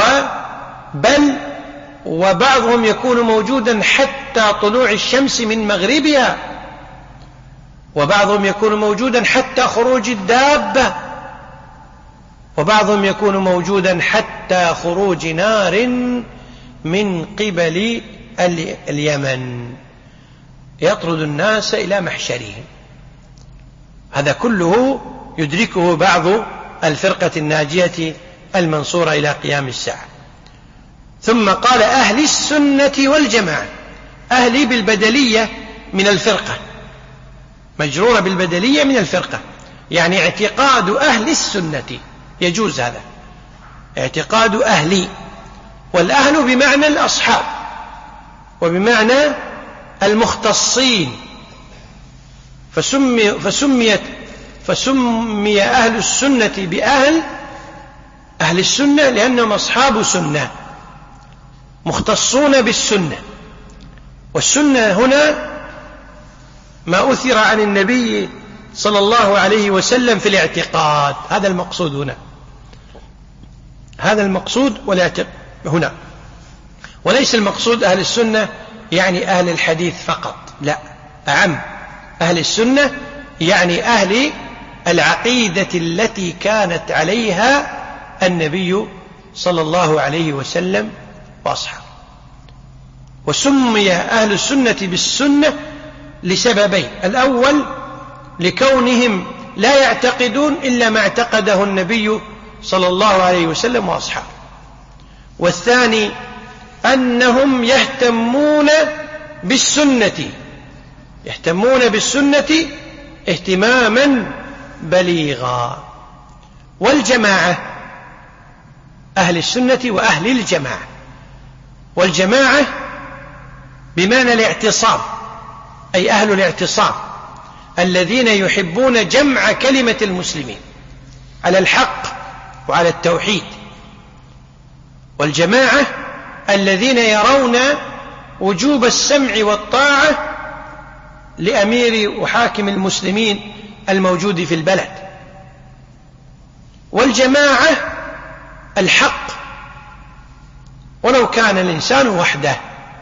وبعضهم يكون موجودا حتى طلوع الشمس من مغربها، وبعضهم يكون موجودا حتى خروج الدابة، وبعضهم يكون موجودا حتى خروج نار من قبل اليمن يطرد الناس إلى محشرهم. هذا كله يدركه بعض الفرقة الناجية المنصورة إلى قيام الساعة. ثم قال أهل السنة والجماعة. أهلي بالبدلية من الفرقة، مجرورة بالبدلية من الفرقة، يعني اعتقاد أهل السنة. يجوز هذا اعتقاد أهلي، والأهل بمعنى الأصحاب وبمعنى المختصين فسمي أهل السنة أهل السنة لأنهم أصحاب سنة مختصون بالسنة. والسنة هنا ما أثر عن النبي صلى الله عليه وسلم في الاعتقاد، هذا المقصود هنا، هذا المقصود هنا، وليس المقصود أهل السنة يعني أهل الحديث فقط، لا، أعم، أهل السنة يعني أهل العقيدة التي كانت عليها النبي صلى الله عليه وسلم وأصحابه. وسمي أهل السنة بالسنة لسببين: الأول لكونهم لا يعتقدون إلا ما اعتقده النبي صلى الله عليه وسلم وأصحابه، والثاني أنهم يهتمون بالسنة اهتماما بليغا. والجماعة أهل السنة وأهل الجماعة، والجماعة بمعنى الاعتصام، أي أهل الاعتصام الذين يحبون جمع كلمة المسلمين على الحق وعلى التوحيد. والجماعة الذين يرون وجوب السمع والطاعة لأمير وحاكم المسلمين الموجود في البلد. والجماعة الحق ولو كان الإنسان وحده.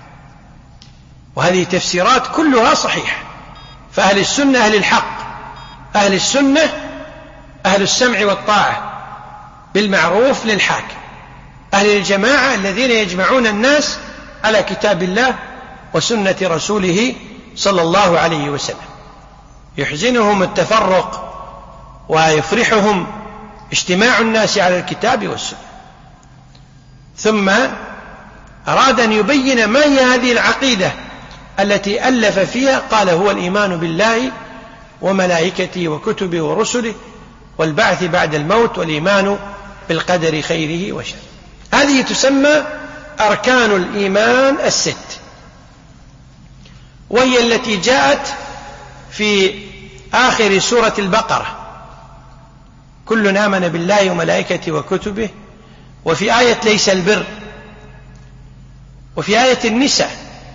وهذه تفسيرات كلها صحيحة. فأهل السنة أهل الحق، أهل السنة أهل السمع والطاعة بالمعروف للحاكم، أهل الجماعة الذين يجمعون الناس على كتاب الله وسنة رسوله صلى الله عليه وسلم. يحزنهم التفرق ويفرحهم اجتماع الناس على الكتاب والسنة. ثم أراد أن يبين ما هي هذه العقيدة التي ألف فيها، قال: هو الإيمان بالله وملائكته وكتبه ورسله والبعث بعد الموت والإيمان بالقدر خيره وشره. هذه تسمى أركان الإيمان الست، وهي التي جاءت في آخر سورة البقرة: كل آمن بالله وملائكته وكتبه، وفي آية ليس البر، وفي آية النساء.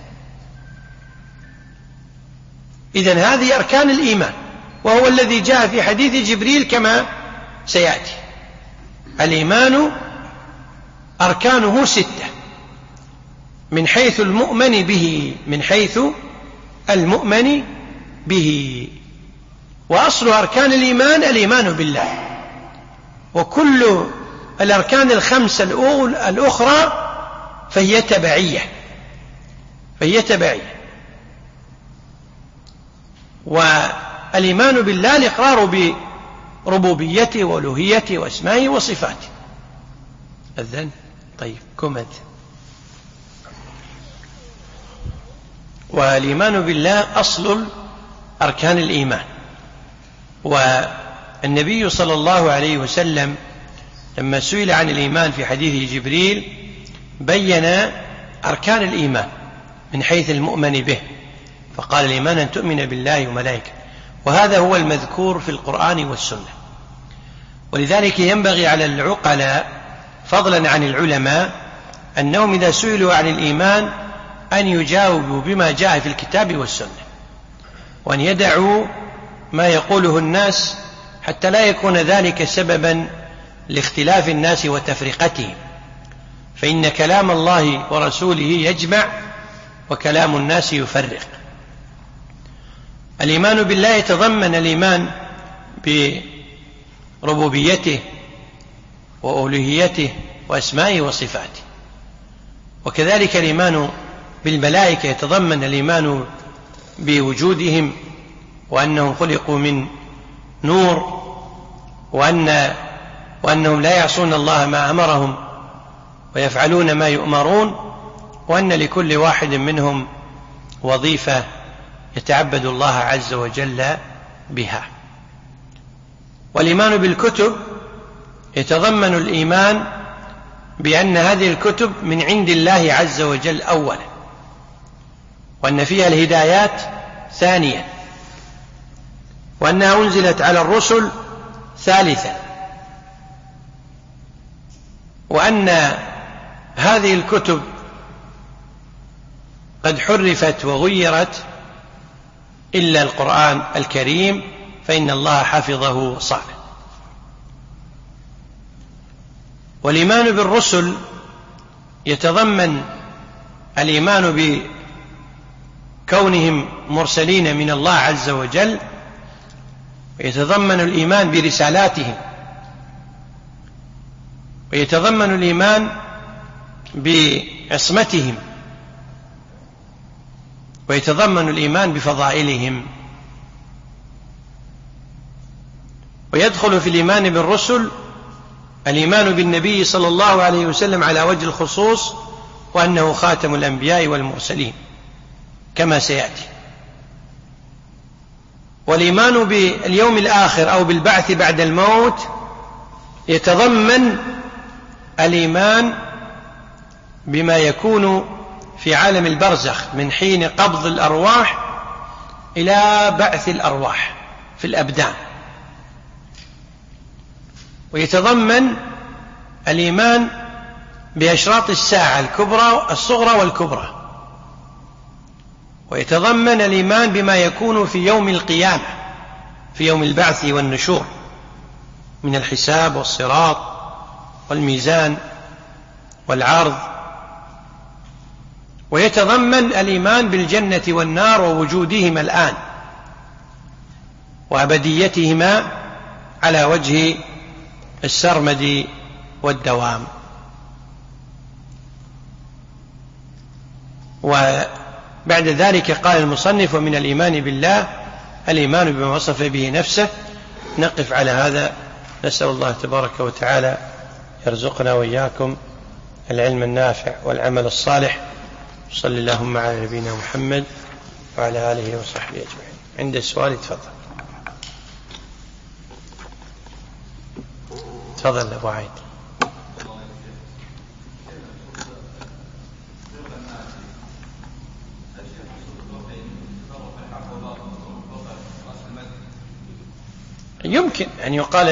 إذن هذه أركان الإيمان، وهو الذي جاء في حديث جبريل كما سيأتي. الإيمان أركانه 6 من حيث المؤمن به، وأصل أركان الإيمان الإيمان بالله. وكل الأركان الخمسة الأخرى فهي تبعية. والإيمان بالله الإقرار بربوبيته وألوهيته وأسمائه وصفاته. أذن طيب كمد. والإيمان بالله أصل أركان الإيمان. والنبي صلى الله عليه وسلم لما سئل عن الإيمان في حديث جبريل بين أركان الإيمان من حيث المؤمن به، فقال: الإيمان أن تؤمن بالله وملائكته، وهذا هو المذكور في القرآن والسنة. ولذلك ينبغي على العقلاء فضلا عن العلماء أنهم إذا سئلوا عن الإيمان أن يجاوبوا بما جاء في الكتاب والسنة، وأن يدعوا ما يقوله الناس حتى لا يكون ذلك سببا لاختلاف الناس وتفرقتهم، فإن كلام الله ورسوله يجمع وكلام الناس يفرق. الإيمان بالله يتضمن الإيمان بربوبيته وألوهيته وأسمائه وصفاته، وكذلك الإيمان بالملائكة يتضمن الإيمان بوجودهم وأنهم خلقوا من نور، وأنهم لا يعصون الله ما أمرهم ويفعلون ما يؤمرون، وأن لكل واحد منهم وظيفة يتعبد الله عز وجل بها. والإيمان بالكتب يتضمن الإيمان بأن هذه الكتب من عند الله عز وجل أولا، وأن فيها الهدايات ثانيا، وأنها أنزلت على الرسل ثالثا، وأن هذه الكتب قد حرفت وغيرت إلا القرآن الكريم فإن الله حفظه صانع. والإيمان بالرسل يتضمن الإيمان بكونهم مرسلين من الله عز وجل، ويتضمن الإيمان برسالاتهم، ويتضمن الإيمان بعصمتهم، ويتضمن الإيمان بفضائلهم. ويدخل في الإيمان بالرسل الإيمان بالنبي صلى الله عليه وسلم على وجه الخصوص، وأنه خاتم الأنبياء والمرسلين كما سيأتي. والإيمان باليوم الآخر أو بالبعث بعد الموت يتضمن الإيمان بما يكون في عالم البرزخ من حين قبض الأرواح إلى بعث الأرواح في الأبدان. ويتضمن الإيمان بأشراط الساعة الكبرى الصغرى والكبرى. ويتضمن الإيمان بما يكون في يوم القيامة، في يوم البعث والنشور، من الحساب والصراط والميزان والعرض. ويتضمن الإيمان بالجنة والنار ووجودهما الآن وأبديتهما على وجه السرمد والدوام. وبعد ذلك قال المصنف: ومن الإيمان بالله الإيمان بما وصف به نفسه. نقف على هذا، نسأل الله تبارك وتعالى يرزقنا وإياكم العلم النافع والعمل الصالح. صلى اللهم على نبينا محمد وعلى آله وصحبه أجمعين. عند السؤال تفضل أبو عايد. يمكن أن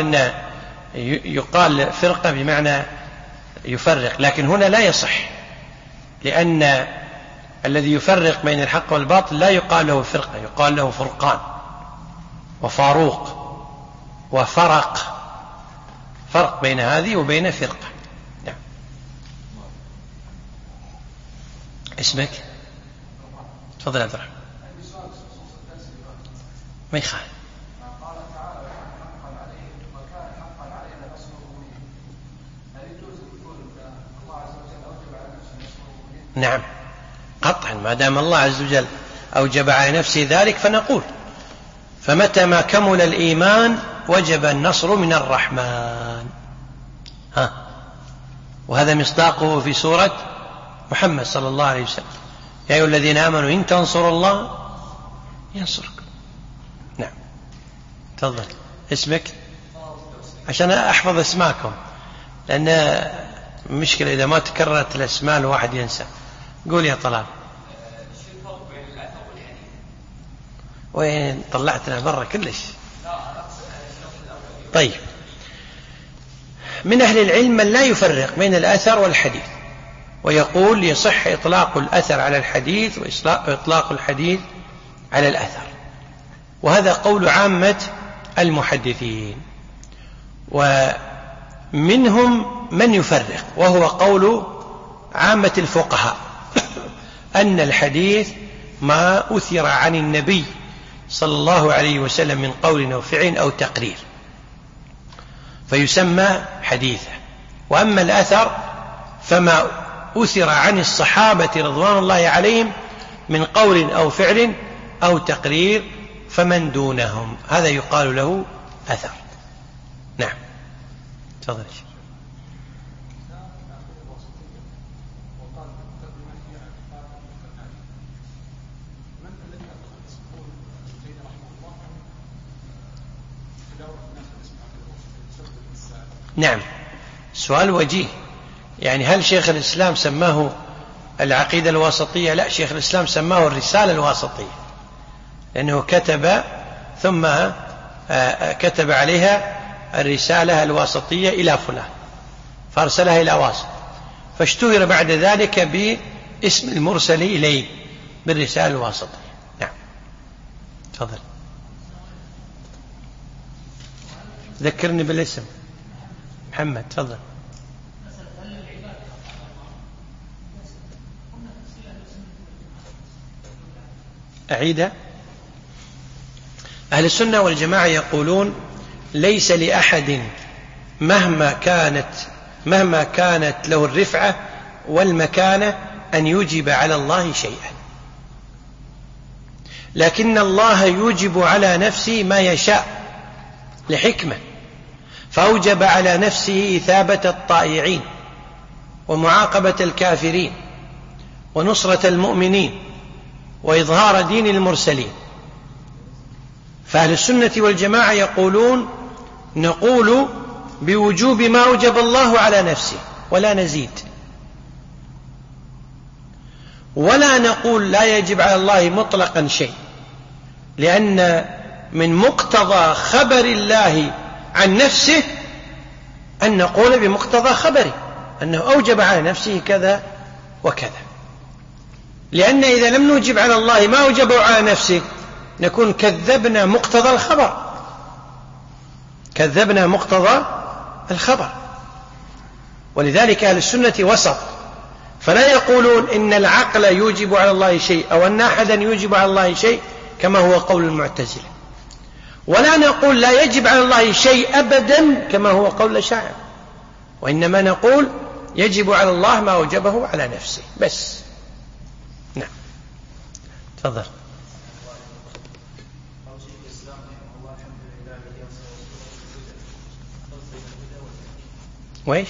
يقال فرقة بمعنى يفرق، لكن هنا لا يصح، لأن الذي يفرق بين الحق والباطل لا يقال له فرقة، يقال له فرقان وفاروق وفرق، فرق بين هذه وبين فرقة. نعم. اسمك؟ تفضل عبد الرحمن. ما يخالف. نعم قطعا، ما دام الله عز وجل أوجب على نفسه ذلك فنقول. فمتى ما كمل الإيمان وجب النصر من الرحمن. وهذا مصداقه في سورة محمد صلى الله عليه وسلم: يا أيها الذين آمنوا إن تنصروا الله ينصركم. نعم تفضل. اسمك؟ عشان أحفظ اسماكم، لأن مشكلة إذا ما تكررت الأسماء الواحد ينسى. قول يا طلال. وين طلعتنا برا كلش. طيب، من أهل العلم من لا يفرق بين الأثر والحديث، ويقول يصح إطلاق الأثر على الحديث وإطلاق الحديث على الأثر، وهذا قول عامة المحدثين. ومنهم من يفرق، وهو قول عامة الفقهاء، أن الحديث ما أثر عن النبي صلى الله عليه وسلم من قول أو فعل أو تقرير فيسمى حديثا. وأما الأثر فما أثر عن الصحابة رضوان الله عليهم من قول أو فعل أو تقرير فمن دونهم هذا يقال له أثر. نعم تفضل. نعم سؤال وجيه، يعني هل شيخ الإسلام سماه العقيدة الواسطية؟ لا، شيخ الإسلام سماه الرسالة الواسطية، لأنه كتب ثم كتب عليها الرسالة الواسطية إلى فلان فأرسلها إلى واسط، فاشتهر بعد ذلك باسم المرسل إليه بالرسالة الواسطية. نعم تفضل. ذكرني بالاسم. محمد تفضل. أعيدها. أهل السنة والجماعة يقولون ليس لأحد مهما كانت له الرفعة والمكانة أن يوجب على الله شيئا، لكن الله يوجب على نفسه ما يشاء لحكمة، فأوجب على نفسه إثابة الطائعين ومعاقبة الكافرين ونصرة المؤمنين وإظهار دين المرسلين. فأهل السنة والجماعة يقولون نقول بوجوب ما أوجب الله على نفسه ولا نزيد، ولا نقول لا يجب على الله مطلقا شيء، لأن من مقتضى خبر الله عن نفسه أن نقول بمقتضى خبره أنه أوجب على نفسه كذا وكذا، لأن إذا لم نوجب على الله ما أوجبه على نفسه نكون كذبنا مقتضى الخبر، كذبنا مقتضى الخبر. ولذلك أهل السنة وسط، فلا يقولون إن العقل يوجب على الله شيء أو أن أحدا يوجب على الله شيء كما هو قول المعتزلة، ولا نقول لا يجب على الله شيء أبدا كما هو قول الأشاعرة، وإنما نقول يجب على الله ما أوجبه على نفسه بس. نعم تفضل. وإيش؟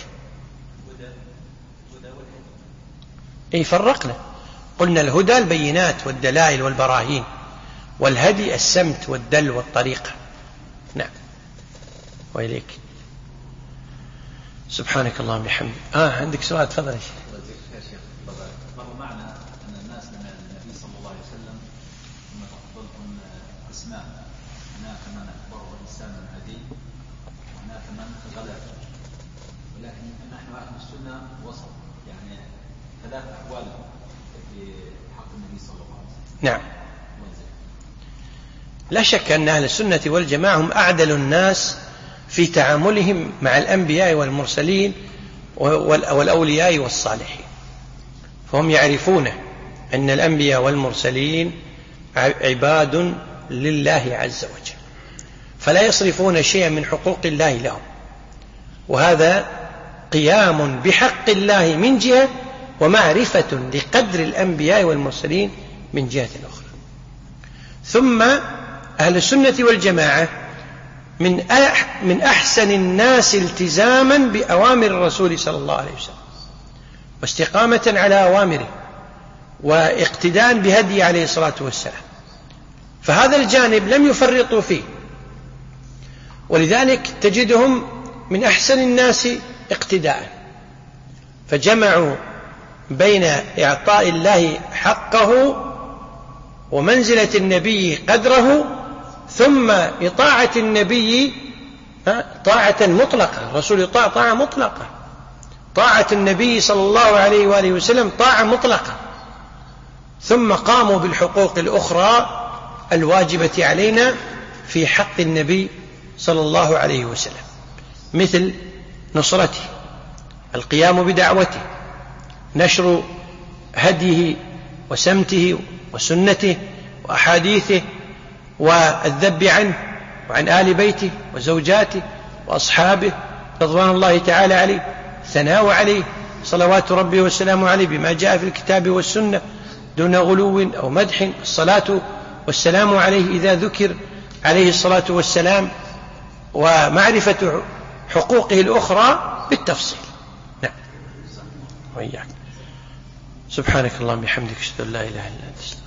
أي فرقنا، قلنا الهدى البينات والدلائل والبراهين، والهدي السمت والدل والطريقة. نعم. وإليك. سبحانك اللهم وبحمدك. عندك سؤال تفضل يا شيخ. مر معنا أن الناس من النبي صلى الله عليه وسلم ثم تفضلهم قسمان، هناك من أخبره الإنسان الهدي وهناك من غلب، ولكن نحن أهل السنة وسط، يعني ثلاث أحوال في حق النبي صلى الله عليه وسلم. نعم. لا شك أن أهل السنة والجماعة هم أعدل الناس في تعاملهم مع الأنبياء والمرسلين والأولياء والصالحين، فهم يعرفون أن الأنبياء والمرسلين عباد لله عز وجل، فلا يصرفون شيئا من حقوق الله لهم، وهذا قيام بحق الله من جهة، ومعرفة لقدر الأنبياء والمرسلين من جهة أخرى. ثم أهل السنة والجماعة من أحسن الناس التزاما بأوامر الرسول صلى الله عليه وسلم، واستقامة على أوامره، واقتداء بهدي عليه الصلاة والسلام، فهذا الجانب لم يفرطوا فيه، ولذلك تجدهم من أحسن الناس اقتداء، فجمعوا بين إعطاء الله حقه ومنزلة النبي قدره، ثم إطاعة النبي طاعة مطلقة، الرسول يطاع طاعة مطلقة، طاعة النبي صلى الله عليه وآله وسلم طاعة مطلقة، ثم قاموا بالحقوق الأخرى الواجبة علينا في حق النبي صلى الله عليه وسلم، مثل نصرته، القيام بدعوته، نشر هديه وسمته وسنته وأحاديثه، والذب عنه وعن آل بيته وزوجاته وأصحابه رضوان الله تعالى عليه، ثناء عليه صلوات ربه وسلامه عليه بما جاء في الكتاب والسنة دون غلو أو مدح، الصلاة والسلام عليه إذا ذكر عليه الصلاة والسلام، ومعرفة حقوقه الأخرى بالتفصيل. نعم. وإياك. سبحانك اللهم وبحمدك، أشهد أن لا إله إلا أنت.